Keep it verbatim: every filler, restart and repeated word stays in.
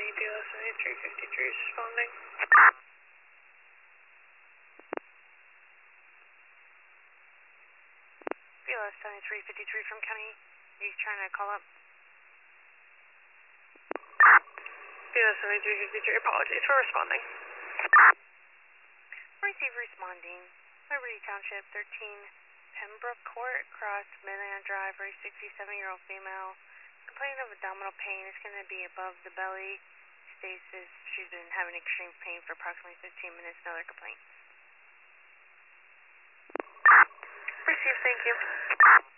County, B L S seventy-three fifty-three is responding. B L S seventy-three fifty-three from County, are you trying to call up? B L S seventy-three fifty-three, apologies for responding. Receive responding. Liberty Township, thirteen Pembroke Court, across Midland Drive, for a sixty-seven-year-old female. Complaining of abdominal pain. It's going to be above the belly. Stasis. She's been having extreme pain for approximately fifteen minutes. Another complaint. Receive, thank you.